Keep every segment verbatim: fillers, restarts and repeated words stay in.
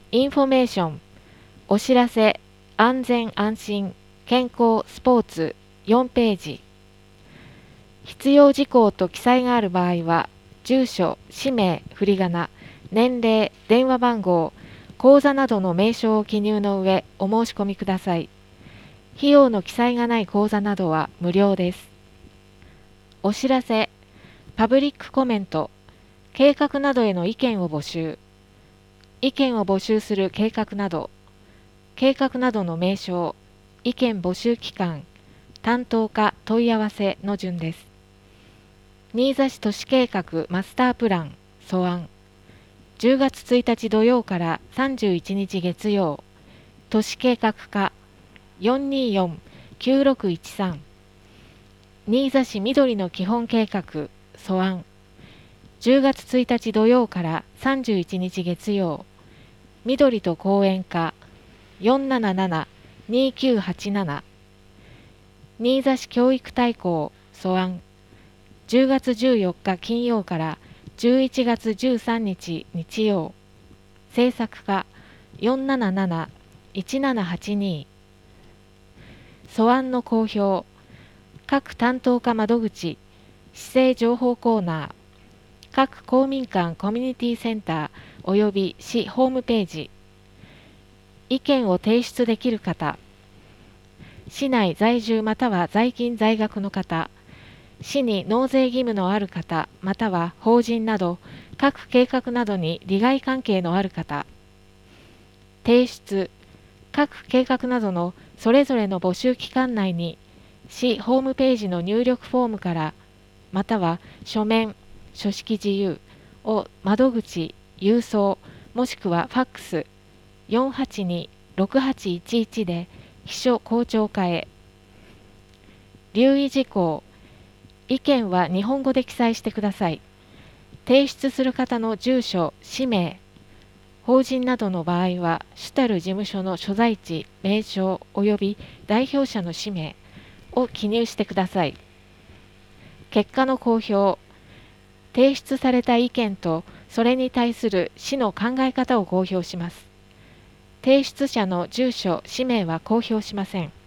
インフォメーション、お知らせ、安全安心、健康、スポーツ、よんページ。必要事項と記載がある場合は、住所、氏名、振り仮名、年齢、電話番号、口座などの名称を記入の上、お申し込みください。費用の記載がない口座などは無料です。お知らせ、パブリックコメント、計画などへの意見を募集。意見を募集する計画など、計画などの名称、意見募集期間、担当課問い合わせの順です。新座市都市計画マスタープラン素案。じゅうがつついたち土曜からさんじゅういちにち月曜、都市計画課 よんにーよんきゅうろくいちさん。新座市緑の基本計画素案。じゅうがつついたち土曜からさんじゅういちにち月曜、緑と公園課 よんななななにきゅうはちなな。新座市教育大綱素案。じゅうがつじゅうよっか金曜からじゅういちがつじゅうさんにち日曜、制作課 よんなななないちななはちに。素案の公表、各担当課窓口、市政情報コーナー、各公民館コミュニティセンター及び市ホームページ。意見を提出できる方、市内在住または在勤在学の方、市に納税義務のある方または法人など各計画などに利害関係のある方、提出、各計画などのそれぞれの募集期間内に市ホームページの入力フォームからまたは書面、書式自由を窓口、郵送もしくはファックス よんはちにろくはちいちいち で秘書校長課へ。留意事項、意見は日本語で記載してください。提出する方の住所、氏名、法人などの場合は主たる事務所の所在地、名称及び代表者の氏名を記入してください。結果の公表、提出された意見とそれに対する市の考え方を公表します。提出者の住所、氏名は公表しません。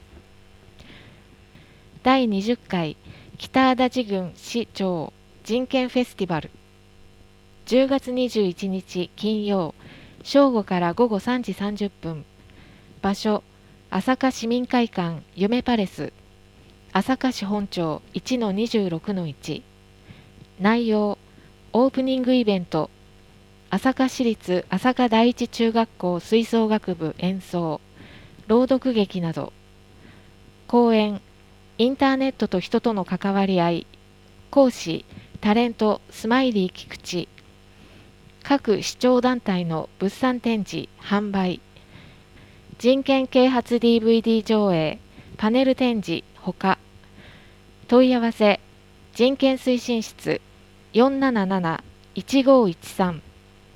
だいにじゅっかい北足立郡市長人権フェスティバル。じゅうがつにじゅういちにち金曜、正午からごごさんじさんじゅっぷん。場所、朝霞市民会館夢パレス。朝霞市本町 いちのにじゅうろくのいち。内容、オープニングイベント、朝霞市立朝霞第一中学校吹奏楽部演奏、朗読劇など。講演、インターネットと人との関わり合い。講師、タレントスマイリー菊池。各市町団体の物産展示、販売。人権啓発 ディーブイディー 上映、パネル展示、ほか。問い合わせ、人権推進室 よんなななないちごいちさん。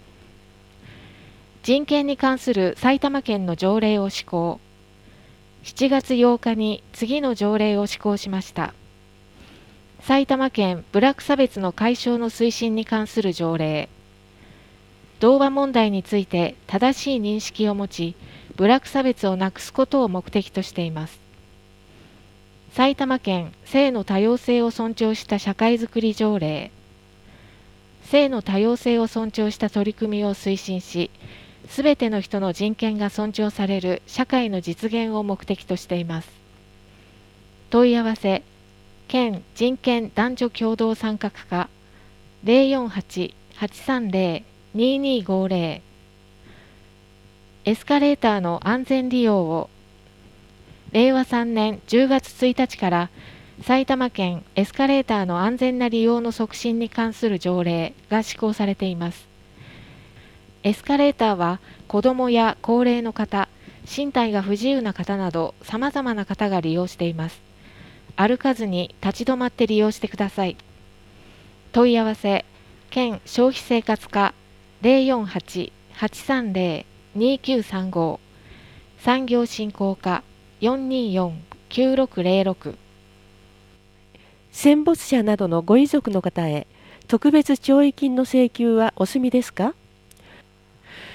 人権に関する埼玉県の条例を施行。しちがつようかに次の条例を施行しました。埼玉県部落差別の解消の推進に関する条例。童話問題について正しい認識を持ち、部落差別をなくすことを目的としています。埼玉県性の多様性を尊重した社会づくり条例。性の多様性を尊重した取り組みを推進し、すべての人の人権が尊重される社会の実現を目的としています。問い合わせ、県人権男女共同参画課 ゼロよんはち はちさんゼロ ににごゼロ。エスカレーターの安全利用を。れいわさんねんじゅうがつついたちから埼玉県エスカレーターの安全な利用の促進に関する条例が施行されています。エスカレーターは子どもや高齢の方、身体が不自由な方などさまざまな方が利用しています。歩かずに立ち止まって利用してください。問い合わせ、県消費生活課 ゼロよんはち はちさんゼロ にきゅうさんご。産業振興課 よんにーよん きゅうろくゼロろく。 戦没者などのご遺族の方へ特別弔慰金の請求はお済みですか？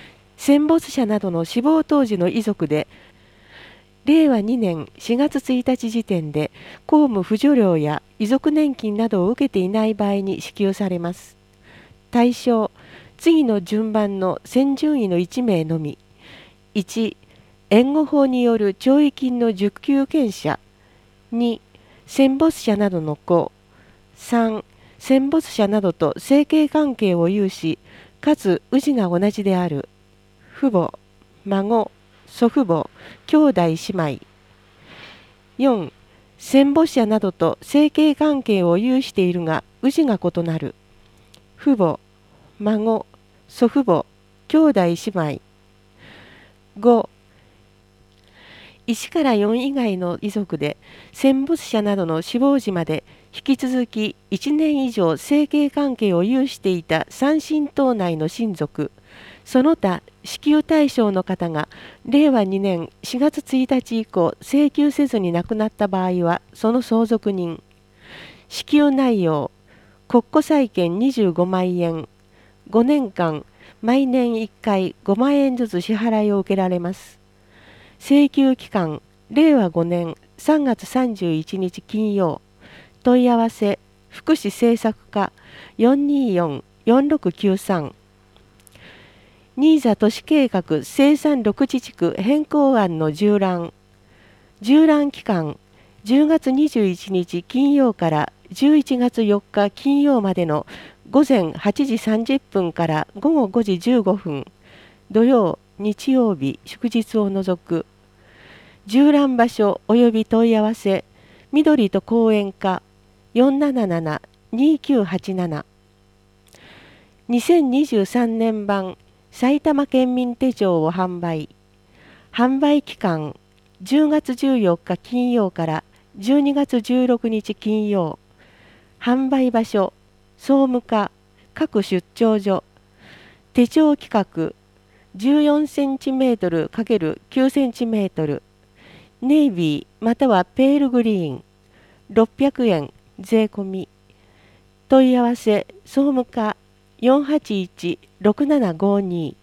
戦没者などの死亡当時の遺族で、れいわにねんしがつついたち時点で公務扶助料や遺族年金などを受けていない場合に支給されます。対象、次の順番の先順位のいちめいのみ。いち、援護法による弔意金の受給権者。に、戦没者などの子。さん、戦没者などと生計関係を有し、かつ氏が同じである。父母、孫、祖父母、兄弟姉妹。よん、戦没者などと生計関係を有しているが氏が異なる。父母、孫、祖父母、兄弟姉妹。ご、いちからよん以外の遺族で戦没者などの死亡時まで引き続きいちねん以上生計関係を有していた三親等内の親族、その他支給対象の方がれいわにねんしがつついたち以降請求せずに亡くなった場合はその相続人。支給内容、国庫債券にじゅうごまんえん、ごねんかん毎年いっかいごまんえんずつ支払いを受けられます。請求期間、れいわごねんさんがつさんじゅういちにち金曜。問い合わせ、福祉政策課 よんにーよんよんろくきゅうさん。新座都市計画生産ろく自治区変更案の縦覧。縦覧期間、じゅうがつにじゅういちにち金曜からじゅういちがつよっか金曜までのごぜんはちじさんじゅっぷんからごごごじじゅうごふん、土曜、日曜日、祝日を除く。縦覧場所及び問い合わせ、緑と公園課 よんななななにきゅうはちなな。にせんにじゅうさんねん版埼玉県民手帳を販売。販売期間、じゅうがつじゅうよっか金曜からじゅうにがつじゅうろくにち金曜。販売場所、総務課、各出張所。手帳規格、じゅうよんセンチメートル×きゅうセンチメートル。ネイビーまたはペールグリーン。ろっぴゃくえん税込み。問い合わせ、総務課 よんはちいちろくななごに。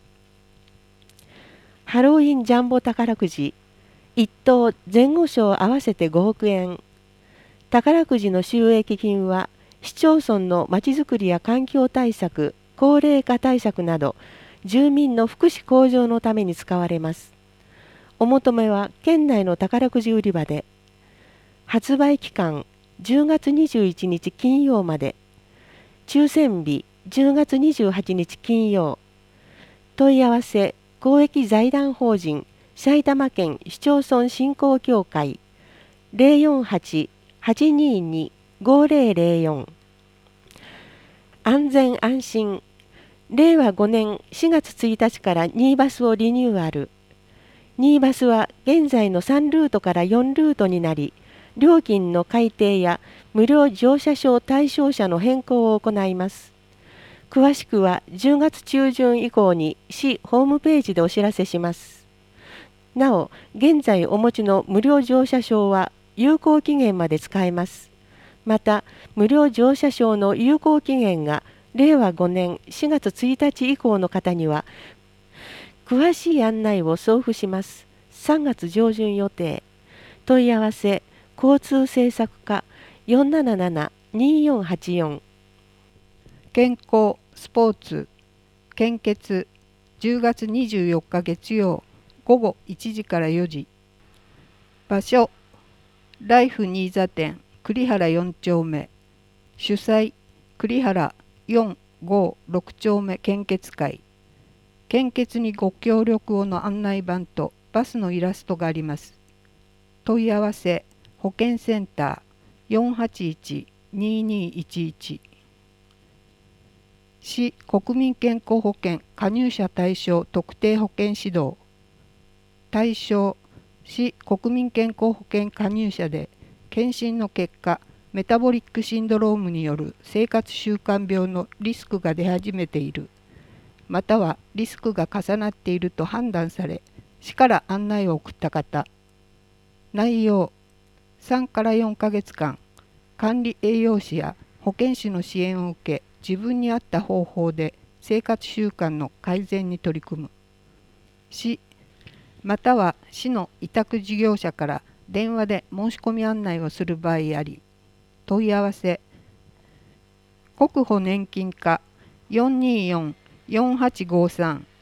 ハロウィンジャンボ宝くじ。いっ等前後賞合わせてごおくえん。宝くじの収益金は、市町村のまちづくりや環境対策、高齢化対策など、住民の福祉向上のために使われます。お求めは県内の宝くじ売り場で。発売期間じゅうがつにじゅういちにち金曜まで。抽選日じゅうがつにじゅうはちにち金曜。問い合わせ、公益財団法人埼玉県市町村振興協会 ゼロよんはち はちにーに ごぜろぜろよん。安全安心。れいわごねんしがつついたちからニーバスをリニューアル。ニーバスは現在のさんルートからよんルートになり、料金の改定や無料乗車証対象者の変更を行います。詳しくはじゅうがつちゅうじゅん以降に市ホームページでお知らせします。なお、現在お持ちの無料乗車証は有効期限まで使えます。また、無料乗車証の有効期限がれいわごねんしがつついたち以降の方には、詳しい案内を送付します。さんがつ上旬予定。問い合わせ、交通政策課 よんなななな によんはちよん。 健康、スポーツ、献血、じゅうがつにじゅうよっか月曜、ごごいちじからよじ。場所、ライフ新座店、栗原よんちょうめ。主催、栗原よん、ご、ろくちょうめ献血会。献血にご協力をの案内板とバスのイラストがあります。問い合わせ、保健センター よんはちいち にーにーいちいち。市国民健康保険加入者対象特定保険指導。対象、市国民健康保険加入者で検診の結果、メタボリックシンドロームによる生活習慣病のリスクが出始めている。またはリスクが重なっていると判断され、市から案内を送った方。内容、さんからよんかげつかん、管理栄養士や保健師の支援を受け、自分に合った方法で生活習慣の改善に取り組む。 市または市の委託事業者から電話で申し込み案内をする場合あり、問い合わせ国保年金課 よんにーよん よんはちごさん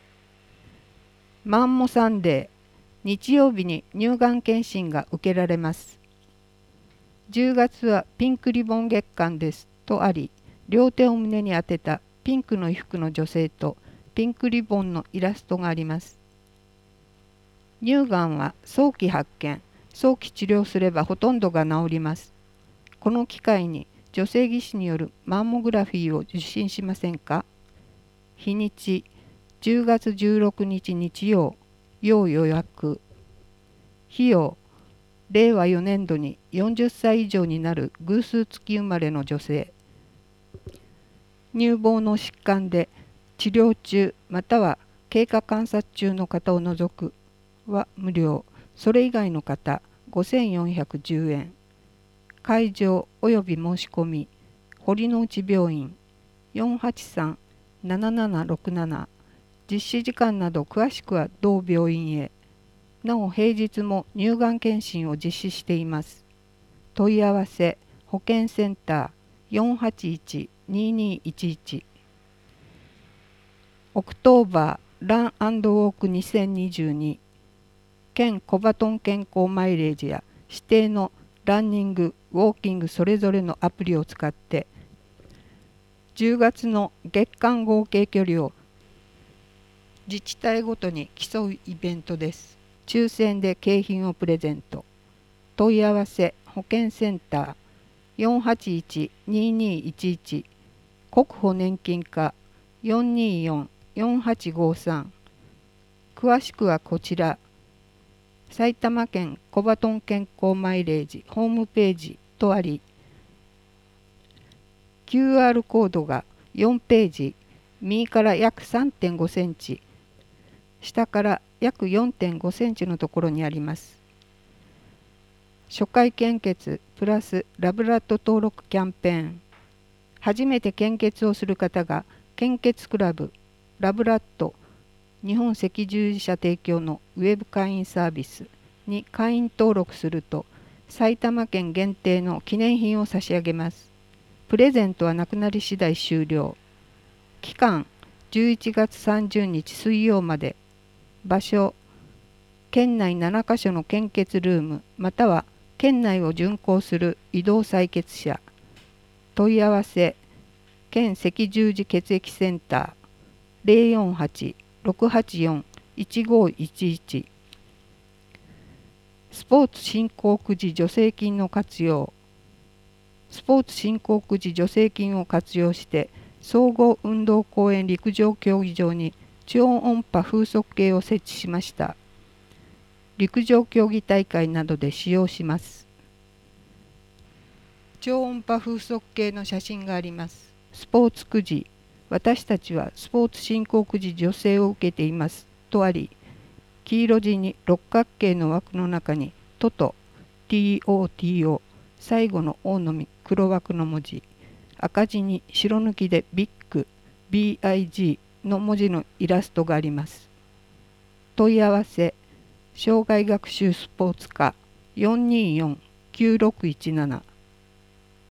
マンモサンデー日曜日に乳がん検診が受けられます。じゅうがつはピンクリボン月間ですとあり、両手を胸に当てたピンクの衣服の女性とピンクリボンのイラストがあります。乳がんは早期発見、早期治療すればほとんどが治ります。この機会に女性技師によるマンモグラフィーを受診しませんか？日にちじゅうがつじゅうろくにち日曜、要予約。費用れいわよねんどによんじゅっさい以上になる偶数月生まれの女性、乳房の疾患で治療中または経過観察中の方を除くは無料、それ以外の方ごせんよんひゃくじゅうえん。会場および申し込み堀之内病院 よんはちさん ななななろくなな、 実施時間など詳しくは同病院へ。なお平日も乳がん検診を実施しています。問い合わせ保健センター よんはちいち にーにーいちいち。オクトーバーラン&ウォークにせんにじゅうに、県コバトン健康マイレージや指定のランニング、ウォーキングそれぞれのアプリを使ってじゅうがつの月間合計距離を自治体ごとに競うイベントです。抽選で景品をプレゼント。問い合わせ保健センター よんはちいち にーにーいちいち、 国保年金課 よんにーよん よんはちごさん。詳しくはこちら埼玉県コバトン健康マイレージホームページとあり、 キューアール コードがよんページ右から約 さんてんごセンチ、下から約 よんてんごセンチのところにあります。初回献血プラスラブラッド登録キャンペーン。初めて献血をする方が献血クラブラブラッド日本赤十字社提供のウェブ会員サービスに会員登録すると埼玉県限定の記念品を差し上げます。プレゼントはなくなり次第終了。期間じゅういちがつさんじゅうにち水曜まで。場所県内ななかしょの献血ルームまたは県内を巡行する移動採血車。問い合わせ県赤十字血液センター ゼロよんはち ろくはちよん いちごいちいち。スポーツ振興区時助成金の活用。スポーツ振興区時助成金を活用して総合運動公園陸上競技場に超音波風速計を設置しました。陸上競技大会などで使用します。超音波風速計の写真があります。スポーツくじ、私たちはスポーツ振興くじ助成を受けていますとあり、黄色地に六角形の枠の中にトと トー、最後の O のみ黒枠の文字、赤地に白抜きでビッグ ビッグ の文字のイラストがあります。問い合わせ障害学習スポーツ課 よんにーよん きゅうろくいちなな。